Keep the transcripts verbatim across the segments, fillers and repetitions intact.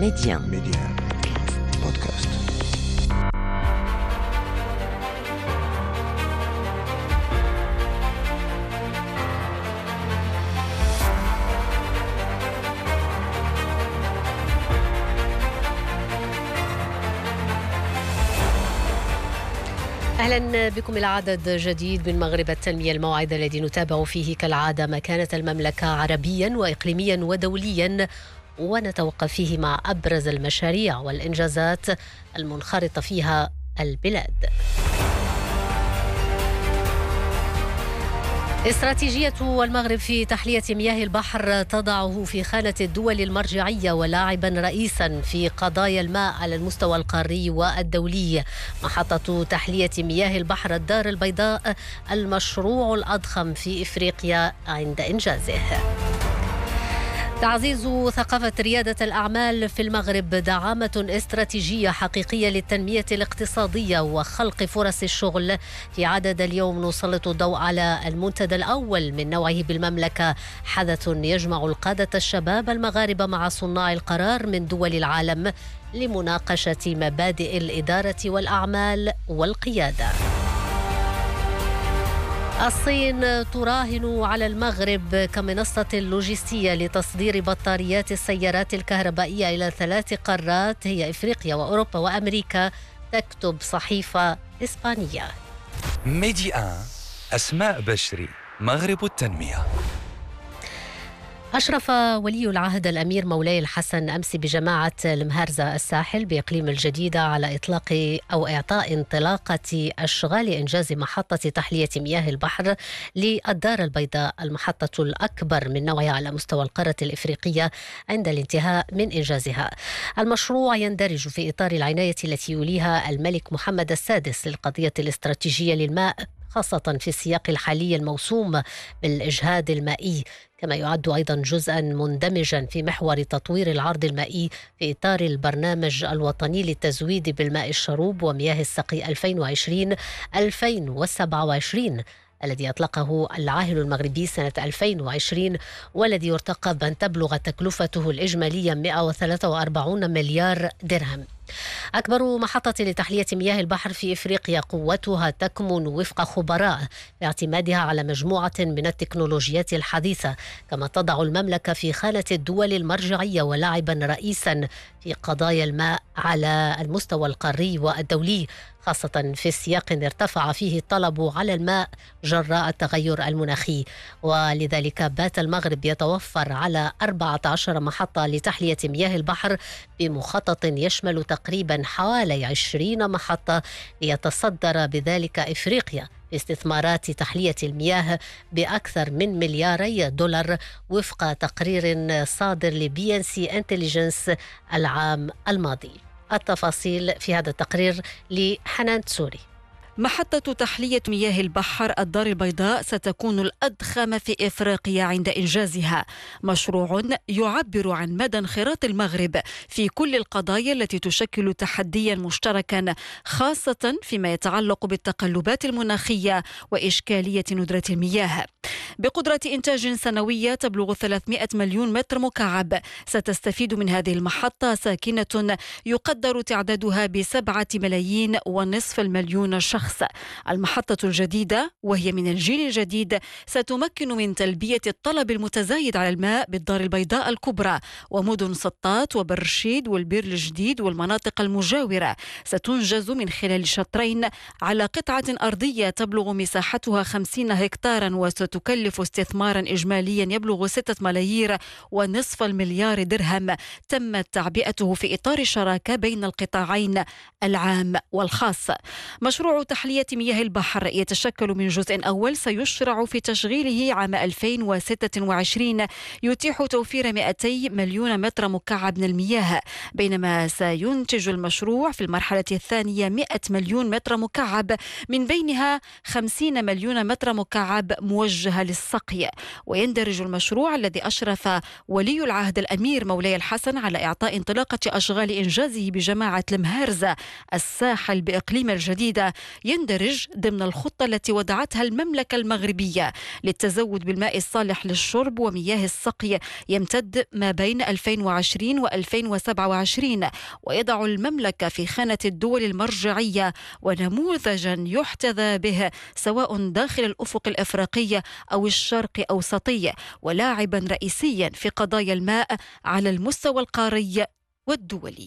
ميديان ميديان بودكاست. أهلا بكم إلى عدد جديد من مغرب التنمية، الموعد الذي نتابع فيه كالعادة مكانة المملكة عربيا وإقليميا ودوليا، ونتوقف فيه مع أبرز المشاريع والإنجازات المنخرطة فيها البلاد. استراتيجية المغرب في تحلية مياه البحر تضعه في خانة الدول المرجعية ولاعبا رئيسا في قضايا الماء على المستوى القاري والدولي. محطة تحلية مياه البحر الدار البيضاء المشروع الأضخم في إفريقيا عند إنجازه. تعزيز ثقافة ريادة الأعمال في المغرب دعامة استراتيجية حقيقية للتنمية الاقتصادية وخلق فرص الشغل. في عدد اليوم نسلط الضوء على المنتدى الأول من نوعه بالمملكة، حدث يجمع القادة الشباب المغاربة مع صناع القرار من دول العالم لمناقشة مبادئ الإدارة والأعمال والقيادة. الصين تراهن على المغرب كمنصة لوجستية لتصدير بطاريات السيارات الكهربائية إلى ثلاث قارات هي إفريقيا وأوروبا وأمريكا، تكتب صحيفة إسبانية. ميديان أسماء بشري، مغرب التنمية. أشرف ولي العهد الأمير مولاي الحسن أمس بجماعة المهارزة الساحل بإقليم الجديدة على إطلاق أو إعطاء انطلاقة أشغال إنجاز محطة تحلية مياه البحر للدار البيضاء، المحطة الأكبر من نوعها على مستوى القارة الإفريقية عند الانتهاء من إنجازها. المشروع يندرج في إطار العناية التي يوليها الملك محمد السادس للقضية الاستراتيجية للماء، خاصة في السياق الحالي الموسوم بالإجهاد المائي، كما يعد أيضا جزءا مندمجا في محور تطوير العرض المائي في إطار البرنامج الوطني للتزويد بالماء الشروب ومياه السقي ألفين وعشرين ألفين وسبعة وعشرين الذي أطلقه العاهل المغربي سنة ألفين وعشرين، والذي يرتقب أن تبلغ تكلفته الإجمالية مئة وثلاثة وأربعين مليار درهم. أكبر محطة لتحلية مياه البحر في إفريقيا قوتها تكمن وفق خبراء في اعتمادها على مجموعة من التكنولوجيات الحديثة، كما تضع المملكة في خانة الدول المرجعية ولاعبا رئيسا في قضايا الماء على المستوى القاري والدولي، خاصة في السياق ارتفع فيه الطلب على الماء جراء التغير المناخي. ولذلك بات المغرب يتوفر على أربعة عشر محطة لتحلية مياه البحر بمخطط يشمل تقريبا حوالي عشرين محطة، ليتصدر بذلك إفريقيا باستثمارات تحلية المياه بأكثر من ملياري دولار وفق تقرير صادر لبي ان سي انتليجنس العام الماضي. التفاصيل في هذا التقرير لحنان تسوري. محطة تحلية مياه البحر الدار البيضاء ستكون الأضخم في إفريقيا عند إنجازها، مشروع يعبر عن مدى انخراط المغرب في كل القضايا التي تشكل تحديا مشتركا، خاصة فيما يتعلق بالتقلبات المناخية وإشكالية ندرة المياه. بقدرة إنتاج سنوية تبلغ ثلاثمئة مليون متر مكعب، ستستفيد من هذه المحطة ساكنة يقدر تعدادها بسبعة ملايين ونصف المليون شخص. المحطة الجديدة وهي من الجيل الجديد ستمكن من تلبية الطلب المتزايد على الماء بالدار البيضاء الكبرى ومدن سطات وبرشيد والبير الجديد والمناطق المجاورة. ستنجز من خلال شطرين على قطعة أرضية تبلغ مساحتها خمسين هكتارا، وستكلف استثمارا إجماليا يبلغ ستة ملايير ونصف المليار درهم تمت تعبئته في إطار شراكة بين القطاعين العام والخاص. مشروع تحلية مياه البحر يتشكل من جزء أول سيشرع في تشغيله عام ألفين وستة وعشرين، يتيح توفير مئتي مليون متر مكعب من المياه، بينما سينتج المشروع في المرحلة الثانية مئة مليون متر مكعب، من بينها خمسين مليون متر مكعب موجهة للسقي. ويندرج المشروع الذي أشرف ولي العهد الأمير مولاي الحسن على إعطاء انطلاقة أشغال إنجازه بجماعة المهارزة الساحل بإقليم الجديدة يندرج ضمن الخطة التي وضعتها المملكة المغربية للتزود بالماء الصالح للشرب ومياه السقي يمتد ما بين ألفين وعشرين وألفين وسبعة وعشرين، ويضع المملكة في خانة الدول المرجعية ونموذجا يحتذى به سواء داخل الأفق الأفريقي أو الشرق أوسطي، ولاعبا رئيسيا في قضايا الماء على المستوى القاري والدولي.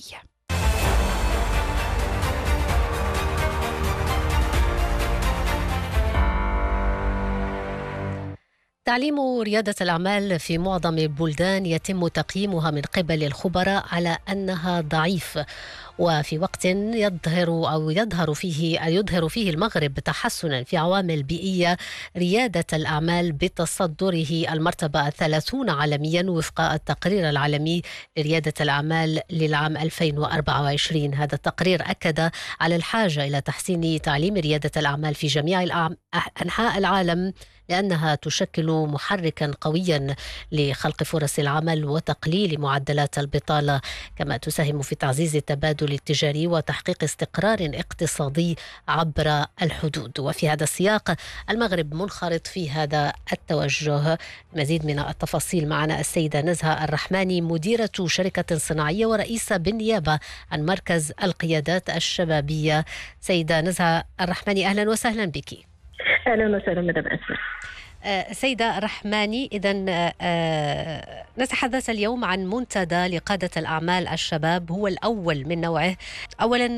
تعليم ريادة الأعمال في معظم البلدان يتم تقييمها من قبل الخبراء على أنها ضعيف، وفي وقت يظهر أو يظهر فيه يظهر فيه المغرب تحسنا في عوامل بيئية، ريادة الأعمال بتصدره المرتبة الثلاثون عالميا وفق التقرير العالمي لريادة الأعمال للعام ألفين وأربعة وعشرين. هذا التقرير أكد على الحاجة إلى تحسين تعليم ريادة الأعمال في جميع أنحاء العالم، لأنها تشكل محركا قويا لخلق فرص العمل وتقليل معدلات البطالة، كما تساهم في تعزيز التبادل التجاري وتحقيق استقرار اقتصادي عبر الحدود. وفي هذا السياق المغرب منخرط في هذا التوجه. مزيد من التفاصيل معنا السيدة نزهة الرحماني، مديرة شركة صناعية ورئيسة بالنيابة عن مركز القيادات الشبابية. سيدة نزهة الرحماني، أهلا وسهلا بك. أهلا وسهلا مدام أسماء. سيدة الرحماني، إذن نتحدث اليوم عن منتدى لقادة الأعمال الشباب، هو الأول من نوعه. أولا،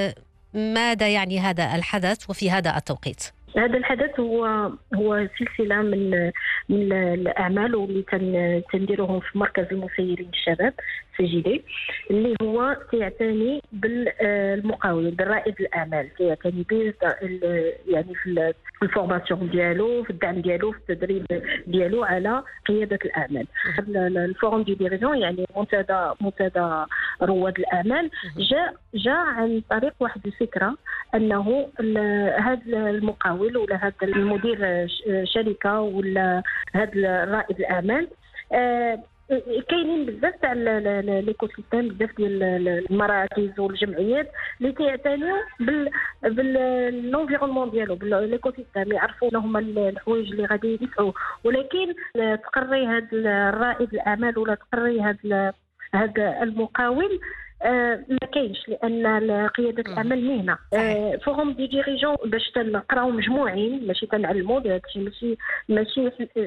ماذا يعني هذا الحدث وفي هذا التوقيت؟ هذا الحدث هو هو سلسله من من الاعمال واللي تنديرهم في مركز المسيرين الشباب سي جي دي، اللي هو يعتني بالمقاول بالرائد الاعمال، يعتني به يعني في الفورماسيون ديالو، في الدعم ديالو، في التدريب ديالو على قياده الاعمال. الفورم دي ديريجون يعني منتدى منتدى رواد الاعمال جاء جاء عن طريق واحد الفكره انه هذا المقاول ولا هذا المدير شركه ولا هذا رائد الاعمال آه كاينين بزاف تاع ليكوسيستيم، بزاف ديال المراكز والجمعيات اللي تيعتنيو بال بالانفيرونمون ديالو، بالليكوسيستيم، يعرفوا هما الحوايج اللي غادي يدفعوا. ولكن تقري هذا الرائد الاعمال ولا تقري هذا هذا المقاول آه ما كاينش، لان قياده الاعمال مهنه. آه فورم دي ديريجون باش تنقراو مجموعين، ماشي تنعلموا، هادشي ماشي ماشي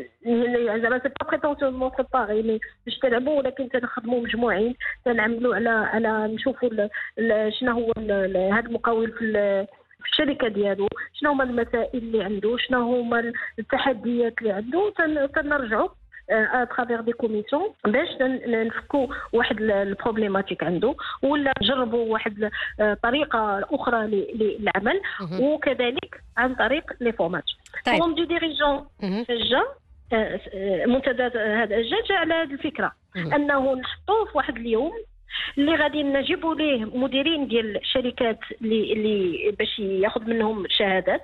زعما سي با بريتونسيونمون بريباري، مي باش تلعبوا، ولكن تنخدموا مجموعين، تنعملوا على على نشوفوا شنو هو هذا المقاول في في الشركه ديالو، شنو هما المسائل اللي عنده، شنو هما التحديات اللي عنده، تنرجعوا اترافير دي كوميسيون باش نفكوا واحد البروبليماتيك عنده، ولا نجربوا واحد طريقه اخرى للعمل، وكذلك عن طريق لي فورماسيون. فورم دي ديريجون جا منتدى هذا جا جا على هذه الفكره انه نحطوه في واحد اليوم اللي غادي نجيبوا ليه مديرين ديال الشركات اللي اللي باش ياخذ منهم شهادات،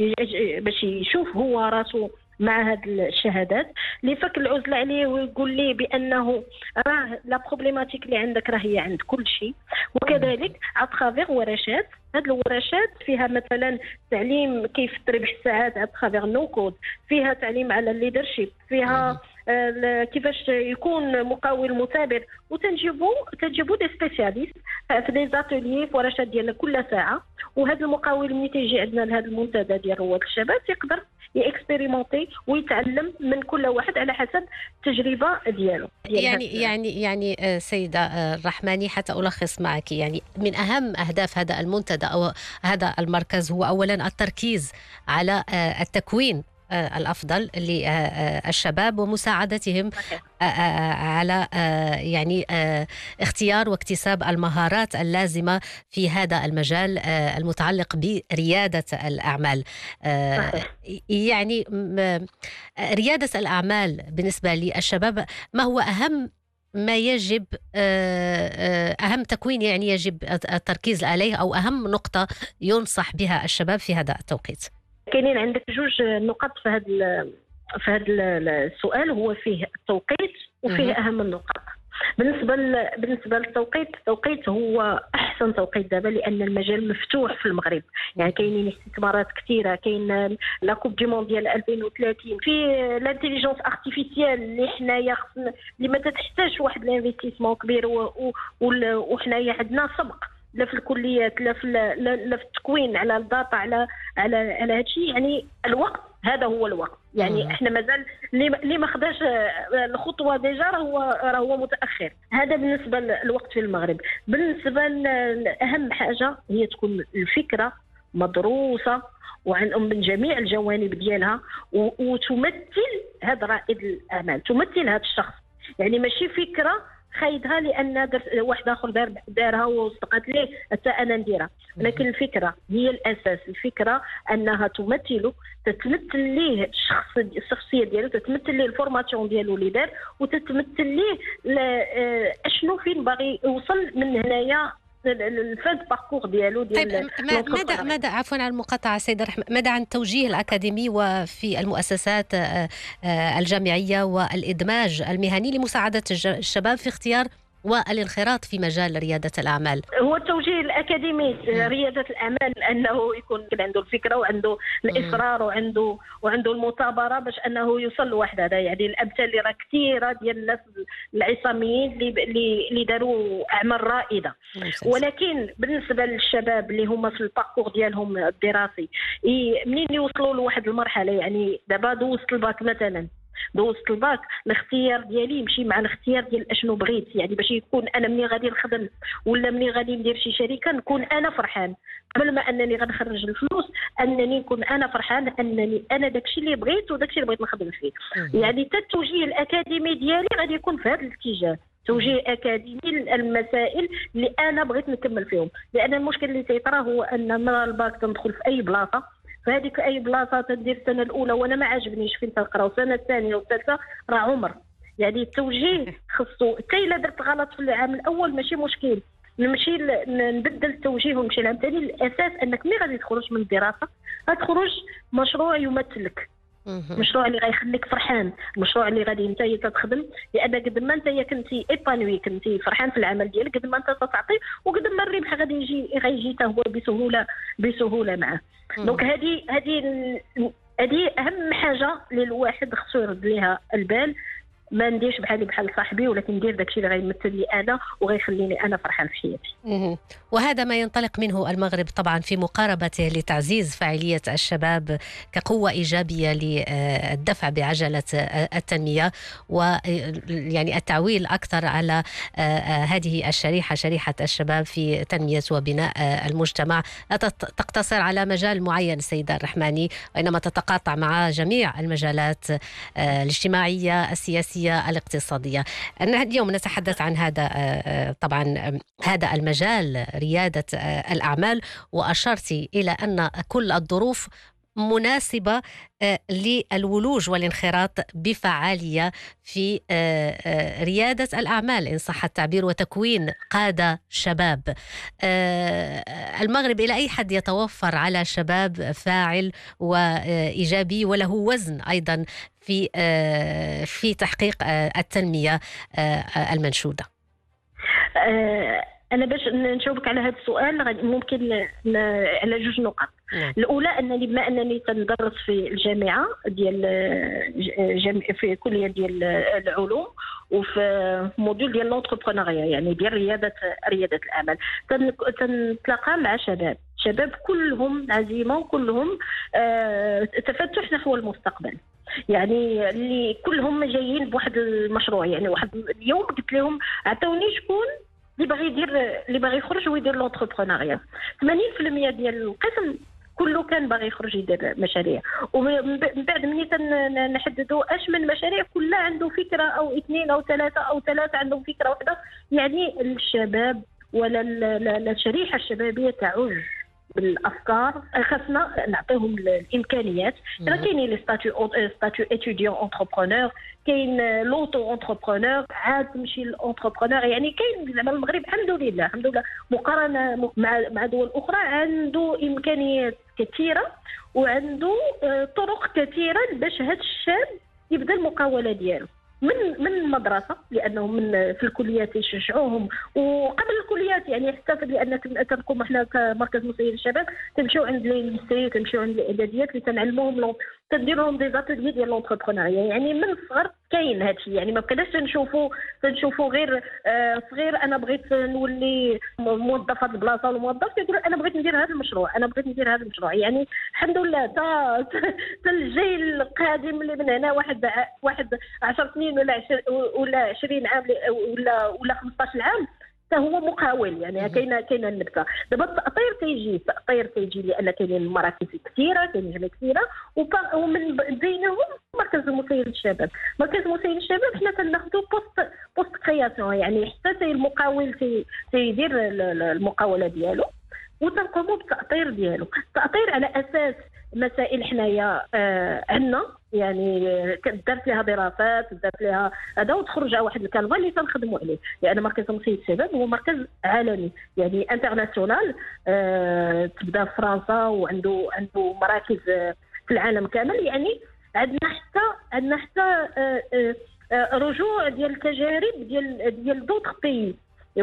باش يشوف هو راسو مع هذه الشهادات، اللي فك العزله عليه ويقول ليه بانه راه لا بروبليماتيك اللي عندك راه هي عند كل شيء. وكذلك اترافير ورشات، هذه الورشات فيها مثلا تعليم كيف تربح الساعات اترافير نو كود، فيها تعليم على الليدرشيب، فيها كيفاش يكون مقاول مثابر، وتنجيبوا تنجيبوا دي سبيسياليست في دي زاتوليي في ورشات ديالنا كل ساعه. وهذا المقاول ملي تيجي عندنا لهذا المنتدى ديال رواد الشباب يقدر يكسبيريمونتي ويتعلم من كل واحد على حسب التجربه ديالو. يعني يعني يعني سيده الرحماني، حتى الخص معك، يعني من اهم اهداف هذا المنتدى او هذا المركز هو اولا التركيز على التكوين الأفضل للشباب ومساعدتهم على يعني اختيار واكتساب المهارات اللازمة في هذا المجال المتعلق بريادة الأعمال. يعني ريادة الأعمال بالنسبة للشباب، ما هو أهم ما يجب أهم تكوين يعني يجب التركيز عليه، أو أهم نقطة ينصح بها الشباب في هذا التوقيت؟ كاينين عندك جوج نقاط في هذا في هذا السؤال، هو فيه التوقيت وفيه اهم النقاط. بالنسبه بالنسبه للتوقيت، التوقيت هو احسن احسن توقيت دابا لان المجال مفتوح في المغرب. يعني كاينين استثمارات كثيره، كاين لا كوب دي مونديال ألفين وثلاثين، في الانتيليجنس ارتيفيسيال اللي حنايا خصنا اللي ما تحتاجش واحد الانفستيسمون كبير، وحنايا عندنا سبق لا في الكليات لا في لا في التكوين على الداتا على على على هذا الشيء. يعني الوقت هذا هو الوقت. يعني مم. احنا مازال اللي ما خداش الخطوه ديجا راهو راهو متاخر. هذا بالنسبه للوقت في المغرب. بالنسبه لاهم حاجه هي تكون الفكره مدروسه وعن من جميع الجوانب ديالها، وتمثل هذا رائد الاعمال، تمثل هذا الشخص. يعني ماشي فكره خايدها لان واحد اخر دار دارها وصدقت ليه حتى انا نديرها، لكن الفكره هي الاساس. الفكره انها تمثله، تتمثل ليه الشخص الشخصيه ديالو، تتمثل ليه الفورماسيون ديالو اللي دار، وتتمثل ليه اشنو فين باغي يوصل من هنايا الفاز باركور ديالو ديال. طيب ماذا ماذا عفوا عن المقاطعه سيده رحمه، ماذا عن التوجيه الاكاديمي وفي المؤسسات الجامعيه والادماج المهني لمساعده الشباب في اختيار والانخراط في مجال ريادة الأعمال؟ هو التوجيه الأكاديمي ريادة الأعمال أنه يكون عنده الفكرة وعنده الإصرار وعنده وعنده المثابرة باش أنه يوصل لواحد هذا. يعني الأمثال اللي راه كثيرة ديال الناس العصاميين اللي اللي داروا أعمال رائدة. ولكن بالنسبة للشباب اللي هما في الباركور ديالهم الدراسي، منين يوصلوا لواحد المرحلة، يعني دابا دوزت الباك مثلا، دوزت الباك، الاختيار ديالي يمشي مع الاختيار ديال اشنو بغيت. يعني باش يكون انا ملي غادي نخدم ولا ملي غادي ندير شي شركه نكون انا فرحان، قبل ما انني غنخرج الفلوس انني نكون انا فرحان انني انا داكشي اللي بغيت وداكشي اللي بغيت نخدم فيه. يعني حتى التوجيه الاكاديمي ديالي غادي يكون في هذا الاتجاه، توجيه اكاديمي للمسائل اللي انا بغيت نكمل فيهم. لان المشكل اللي تيطرا هو ان من الباك تندخل في اي بلاصه، فهذيك اي بلاصه تدير السنه الاولى وانا ما عاجبنيش فين تنقرا، والسنه الثانيه والثالثه راه عمر. يعني التوجيه خصو حتى الا درت غلط في العام الاول ماشي مشكل، نمشي نبدل التوجيه ونمشي العام الثاني. الاساس انك ملي غادي تخرج من الدراسه غتخرج مشروع يمثلك، مشروع اللي غيخليك فرحان، المشروع اللي غادي انت تخدم. لان قد ما انت كنتي ايبانوي، كنتي فرحان في العمل ديالك، قد ما انت تعطي وقد ما الربح غادي يجي غيجي حتى هو بسهوله بسهوله معه. دونك هذه هذه هذه اهم حاجه اللي الواحد خصو يرد ليها البال. ما نديرش بحالي بحال صاحبي، ولكن ندير داكشي اللي غيمثل لي انا وغيخليني انا فرحان في حياتي. وهذا ما ينطلق منه المغرب طبعا في مقاربته لتعزيز فاعلية الشباب كقوة إيجابية للدفع بعجلة التنمية، ويعني التعويل أكثر على هذه الشريحة، شريحة الشباب، في تنمية وبناء المجتمع. لا تقتصر على مجال معين السيدة الرحماني، وإنما تتقاطع مع جميع المجالات الاجتماعية، السياسية، الاقتصادية. اليوم نتحدث عن هذا طبعا هذا المجال ريادة الأعمال، وأشرتي إلى أن كل الظروف مناسبة للولوج والانخراط بفعالية في ريادة الأعمال إن صح التعبير، وتكوين قادة شباب. المغرب إلى أي حد يتوفر على شباب فاعل وإيجابي وله وزن أيضا في في تحقيق التنمية المنشودة؟ أنا باش نجاوبك على هذا السؤال ممكن على جوج نقط. الأولى أنني بما أنني تندرس في الجامعة ديال جم... في كلية ديال العلوم وفي موديول ديال لونتربرونيا، يعني ديال ريادة ريادة الأعمال، تنتلاقى مع شباب شباب كلهم عزيمة وكلهم آه تفتح نحو المستقبل. يعني اللي كلهم جايين بواحد المشروع. يعني واحد اليوم قلت لهم عطوني شكون اللي باغي يدير اللي باغي يخرج ويدير لونتربرونيا. ثمانين بالمئة ديال القسم كله كان باغي يخرج يدير مشاريع، ومن بعد ملي نحددوا اش من مشاريع كلها عنده فكره او اثنين او ثلاثه او ثلاثه عندهم فكره واحده. يعني الشباب ولا الشريحه الشبابيه تعج بالافكار، خاصنا نعطيهم الامكانيات. راه كاينين لي ستاتيو ستاتيو اتيديون انتربرونور، كاين لوتو انتربرونور، عاد تمشي للانتربرونور. يعني كاين زعما المغرب الحمد لله الحمد لله مقارنه مع مع دول اخرى عنده امكانيات كثيره وعنده طرق كثيره باش هذا الشاب يبدا المقاوله ديالو. من من المدرسه، لانهم من في الكليات يشجعوهم، وقبل الكليات يعني حتى لان تنقوم احنا كمركز مسير الشباب تمشيو عند لي تمشيو عند الاعداديات اللي تنعلموهم لهم، تدير لهم دي زاتيليي ديال لونتربرونيا. يعني من الصغر كاين هذا الشيء، يعني ما بقيناش تنشوفوا تنشوفوا غير آه صغير انا بغيت نولي موظف هذه البلاصه ولا موظف يقول انا بغيت ندير هذا المشروع، انا بغيت ندير هذا المشروع. يعني الحمد لله تا تا الجيل القادم اللي من هنا واحد واحد عشر سنين ولا عشر ولا عشرين عام ولا ولا خمسطاش عام هو مقاول. يعني كاينه كاينه النبته. دابا التأطير تيجي التأطير تيجي لان كاينين مراكز كثيره، كاينين جمعيات كثيره، ومن بينهم مركز مسير الشباب. مركز مسير الشباب حنا كناخذوا بوست بوست كرياسيون، يعني حتى المقاول تيدير المقاوله ديالو وتنقوموا بالتأطير ديالو. التأطير على اساس مسائل حنايا آه عندنا، يعني درت لها دراسات درت لها هذا وتخرج على واحد الكالفا اللي تنخدموا عليه، لان مركز مسير الشباب هو مركز عالمي يعني انترناسيونال. آه تبدا في فرنسا وعنده عنده مراكز في العالم كامل. يعني عندنا حتى عندنا حتى آه آه رجوع ديال التجارب ديال ديال دوطخ بيي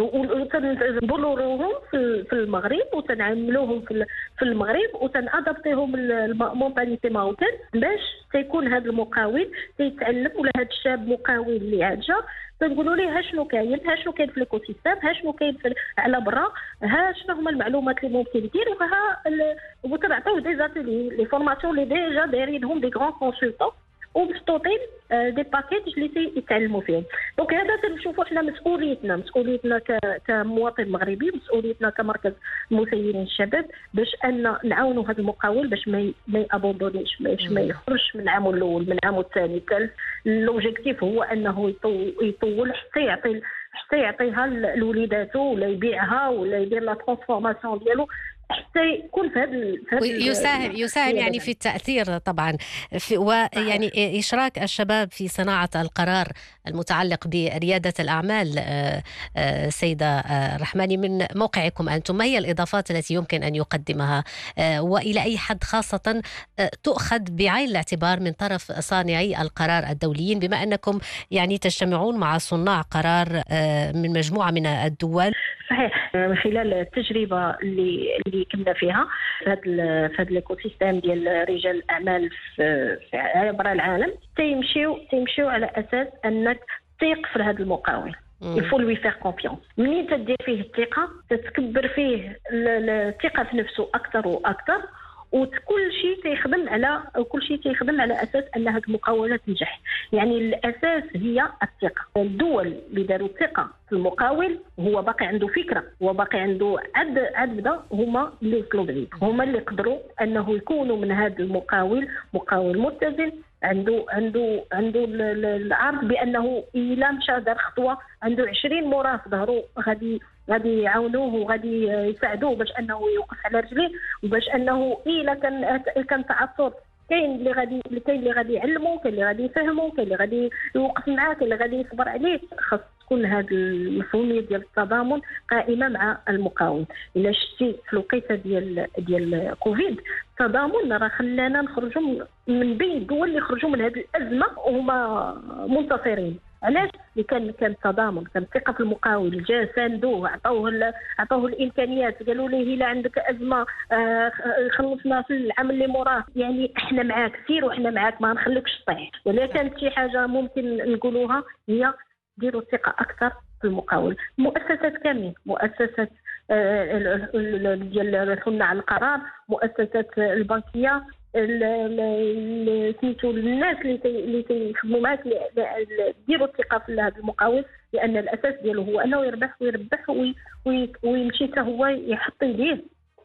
وتنبلوروهم في المغرب وتنعملوهم في المغرب وتنادابتيهم المونتاليتي ماروكان باش تيكون هذا المقاول تيتعلم، ولا هذا الشاب مقاول اللي عاجا تنقولوا ليه ها شنو كاين، ها شنو كاين في الايكو سيستيم، ها شنو كاين على برا، ها شنو هما المعلومات اللي ممكن يدير، وها وتنعطيوه دي زاتيلي لي فورماسيون اللي ديجا دايرينهم دي غران كونسلتون ومحطوطين دي باكيج اللي تيتعلموا فيهم. دونك هذا تنشوفوا حنا مسؤوليتنا مسؤوليتنا كمواطن مغربي، مسؤوليتنا كمركز مسيرين الشباب باش ان نعاونوا هذا المقاول باش ما يابوندونيش، باش ما يخرجش من عامه الاول من عامه الثاني الثالث. لوبجيكتيف هو انه يطول حتى يعطي حتى يعطيها لوليداتو ولا يبيعها ولا يدير لا ترانسفورماسيون ديالو حتى يكون في هذا يساهم يساهم يعني في التأثير طبعا في ويعني إشراك الشباب في صناعة القرار المتعلق بريادة الأعمال. سيدة رحماني، من موقعكم أنتم ما هي الإضافات التي يمكن أن يقدمها وإلى أي حد خاصة تؤخذ بعين الاعتبار من طرف صانعي القرار الدوليين، بما أنكم يعني تجتمعون مع صناع قرار من مجموعة من الدول؟ صحيح، من خلال التجربه اللي اللي كنا فيها في هذا في هذا الايكو سيستيم ديال رجال الاعمال في عبر العالم، تيمشيو تيمشيو على اساس انك تثق في هذا المقاول. يفو لوي فير كونفيونس. منين تدير فيه الثقه تتكبر فيه الثقه في نفسه اكثر واكثر، وكل شيء تيخدم على كل شيء تيخدم على اساس ان هذه المقاولات تنجح. يعني الاساس هي الثقه. الدول اللي داروا الثقه في المقاول هو باقي عنده فكره، هو باقي عنده عد عد هما اللي وصلوا بعيد، هما اللي قدروا انه يكونوا من هذا المقاول مقاول متزن، عنده عنده عنده العرض بانه الا مشى دار خطوه عنده عشرين مراه في ظهره غادي غادي يعاونوه وغادي يساعدوه باش انه يوقف على رجليه، وباش انه الا كان كان تعثر كاين اللي غادي كاين اللي غادي يعلمه، كاين اللي غادي يفهمه، كاين اللي غادي يوقف معاه، كاين اللي غادي يصبر عليه. خاص تكون هذه المفهوميه ديال التضامن قائمه مع المقاول. الا شتي في الوقيته ديال ديال كوفيد التضامن راه خلانا نخرجوا من بين الدول اللي خرجوا من هذه الازمه وهما منتصرين. علاش؟ اللي كان كان تضامن، كان ثقه في المقاول، جا ساندوه، عطوه عطوه الامكانيات، قالوا ليه الا عندك ازمه آه خلصنا في العام اللي موراه، يعني احنا معاك سير وحنا معاك ما نخليكش تطيح. ولا كانت شي حاجه ممكن نقولوها هي ديروا الثقه اكثر في المقاول. مؤسسات كاملين، مؤسسات ديال صناع القرار، مؤسسات البنكيه، سميتو الناس اللي اللي تيخدموا معاك ديروا الثقه في هذا المقاول، لان الاساس ديالو هو انه يربح ويربح ويمشي حتى هو يحط يديه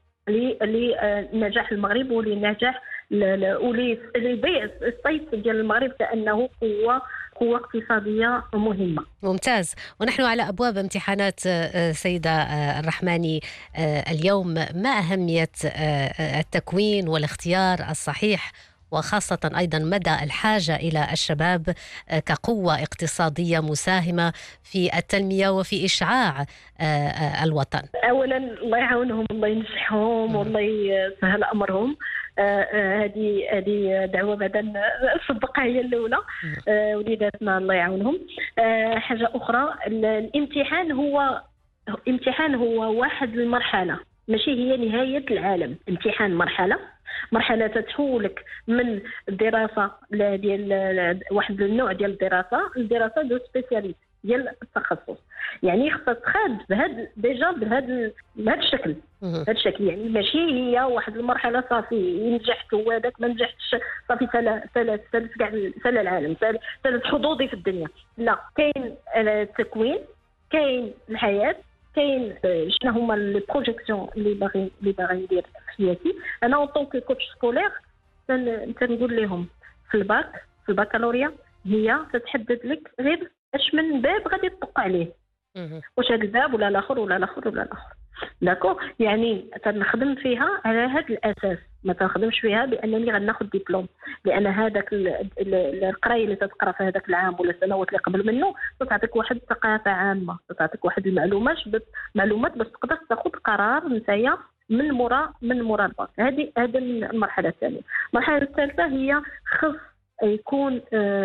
لنجاح المغرب ولنجاح ولبيع الصيت ديال المغرب كانه قوه قوة اقتصادية مهمة. ممتاز. ونحن على أبواب امتحانات سيدة الرحماني اليوم، ما أهمية التكوين والاختيار الصحيح، وخاصة أيضا مدى الحاجة إلى الشباب كقوة اقتصادية مساهمة في التنمية وفي إشعاع الوطن؟ أولا الله يعاونهم، الله ينجحهم والله يسهل أمرهم. هذه هذه دعوه بعدا نصدقها هي الاولى. وليداتنا الله يعاونهم. حاجه اخرى، الامتحان هو امتحان هو واحد المرحله، ماشي هي نهايه العالم. امتحان مرحله مرحله تتحولك من الدراسه ديال واحد النوع ديال الدراسه الدراسه دو سبيسياليست ديال التخصص. يعني خصها تخاد بهذا ديجا بهذا بهذا الشكل بهذا الشكل يعني ماشي هي واحد المرحله صافي نجحت وهذاك ما نجحتش صافي سال سال سال كاع سال العالم سال سال حظوظي في الدنيا. لا، كاين التكوين، كاين الحياه، كاين شنو هما لي بروجيكسيون اللي باغي اللي باغي ندير في حياتي. انا اون طونك كوتش سكولير تنقول لهم في الباك في البكالوريا هي تتحدد لك غير اش من باب غادي تطق عليه، واش هذا الباب ولا الاخر ولا الاخر ولا الاخر. داكو، يعني تنخدم فيها على هذا الاساس، ما تنخدمش فيها بانني غناخذ دبلوم، لان هذاك القرايه اللي تتقرا في هذاك العام ولا السنوات اللي قبل منه تعطيك واحد الثقافه عامه، تعطيك واحد المعلومات معلومات باش تقدر تاخذ قرار نتايا من مورا من مورا الباك. هذه هذه المرحله الثانيه. المرحله الثالثه هي خص يكون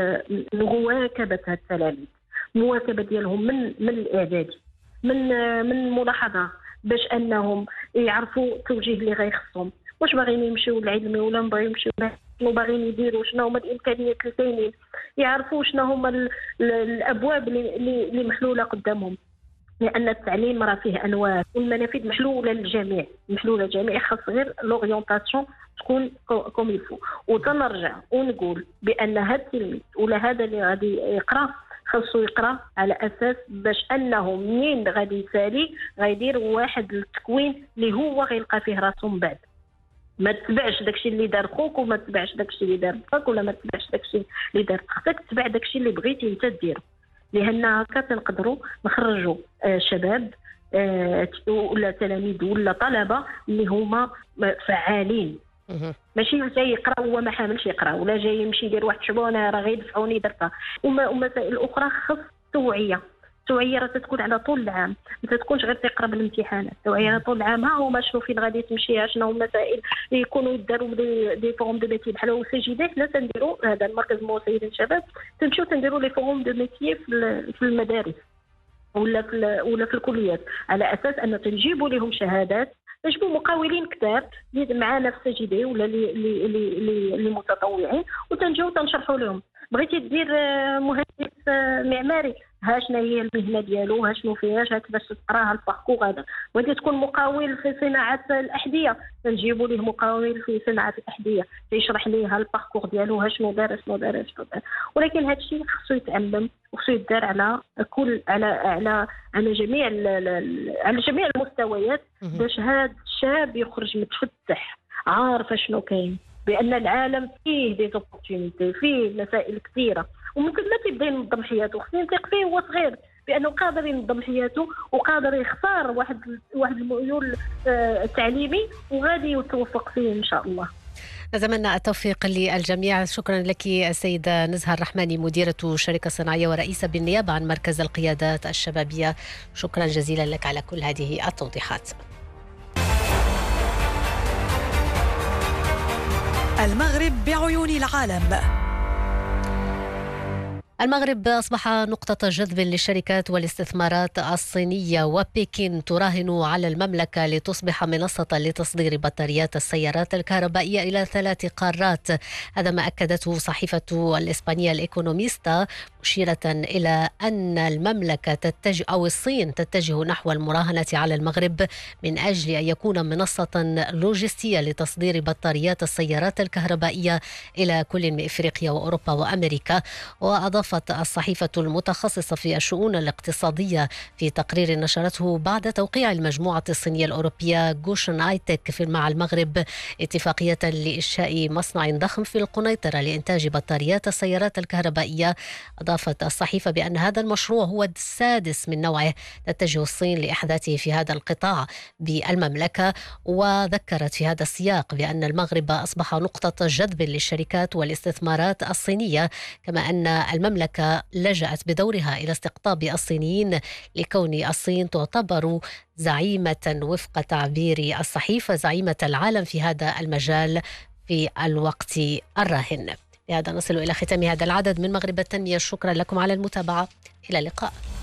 مواكبه هاد التلاميذ، مواكبه ديالهم من من الاعدادي، من من ملاحظه باش انهم يعرفوا التوجيه اللي غيخصهم، واش باغيين يمشيو للعلمي ولا ما باغيين يمشيو، شنو باغيين يديروا، شنو هما الامكانيات اللي كاينين، يعرفوا شنو هما الابواب اللي اللي محلوله قدامهم. لان التعليم راه فيه انواع والمنافذ محلوله للجميع، محلوله للجميع، خاص غير لورينتاسيون تكون كوم يلفو. وتنرجع ونقول بان هذا التلميذ ولا هذا اللي غادي يقرا خاصو يقرا على اساس باش انه منين غادي يسالي غيدير واحد التكوين اللي هو غيلقى فيه راسو من بعد. ما تتبعش داكشي اللي دار خوك وما تتبعش داكشي اللي دار باك ولا ما تتبعش داكشي اللي دار اختك، تتبع داكشي اللي بغيتي انت ديرو. لان هكا تنقدروا نخرجوا آه شباب آه ولا تلاميذ ولا طلبه اللي هما فعالين، ماشي جاي يقرا هو ما حاملش يقرا، ولا جاي يمشي يدير واحد شبونه راه غيدفعوني درتها. ومسائل اخرى خص توعيه التوعيه راه تكون على طول العام، ما تكونش غير تقرب الامتحانات. التوعيه على طول العام، ها هما شنو فين غادي تمشي، شنو هما المسائل اللي يكونوا يداروا دي, دي فوروم دو ميتي بحال سي جي دي. حنا تنديروا هذا المركز المسيرين الشباب، تمشيو تنديروا لي فوروم دو ميتي في المدارس ولا في ولا في الكليات، على اساس ان تنجيبوا لهم شهادات، نجيبوا مقاولين كتاب معانا في السي جي دي ولا اللي اللي اللي متطوعين، وتنجيو تنشرحوا لهم. بغيتي دير مهندس معماري، ها شنو هي المهنه ديالو، ها شنو فيها، ها كيفاش تقراها الباركور هذا. بغيتي تكون مقاول في صناعه الاحذيه، تنجيبوا ليه مقاول في صناعه الاحذيه يشرح ليه الباركور ديالو، ها شنو دار شنو دار شنو دار. ولكن هذا الشيء خصو يتعلم وخصو يدار على كل على على على جميع على جميع المستويات، باش هذا الشاب يخرج متفتح عارف شنو كاين، بان العالم فيه دي اوبورتونيتي، فيه مسائل كثيره، وممكن ما تبدا ينظم حياته. خصني نثق فيه هو صغير بانه قادر ينظم حياته وقادر يختار واحد واحد الميول التعليمي وغادي يتوفق فيه ان شاء الله. نتمنى التوفيق للجميع. شكرا لك السيدة نزهة الرحماني، مديرة شركة صناعية ورئيسة بالنيابة عن مركز القيادات الشبابية. شكرا جزيلا لك على كل هذه التوضيحات. المغرب بعيون العالم. المغرب أصبح نقطة جذب للشركات والاستثمارات الصينية، وبكين تراهن على المملكة لتصبح منصة لتصدير بطاريات السيارات الكهربائية إلى ثلاث قارات. هذا ما أكدته صحيفة الإسبانية الإيكونوميستا، مشيرة إلى أن المملكة تتجه أو الصين تتجه نحو المراهنة على المغرب من أجل أن يكون منصة لوجستية لتصدير بطاريات السيارات الكهربائية إلى كل من إفريقيا وأوروبا وأمريكا. وأضاف الصحيفة المتخصصة في الشؤون الاقتصادية في تقرير نشرته بعد توقيع المجموعة الصينية الأوروبية جوشن آيتك مع المغرب اتفاقية لإنشاء مصنع ضخم في القنيطرة لإنتاج بطاريات السيارات الكهربائية. أضافت الصحيفة بأن هذا المشروع هو السادس من نوعه تتجه الصين لإحداثه في هذا القطاع بالمملكة. وذكرت في هذا السياق بأن المغرب أصبح نقطة جذب للشركات والاستثمارات الصينية، كما أن المملكة المملكة لجأت بدورها إلى استقطاب الصينيين لكون الصين تعتبر زعيمة وفق تعبير الصحيفة زعيمة العالم في هذا المجال في الوقت الراهن. بهذا نصل إلى ختام هذا العدد من مغرب التنمية. شكرا لكم على المتابعة، إلى اللقاء.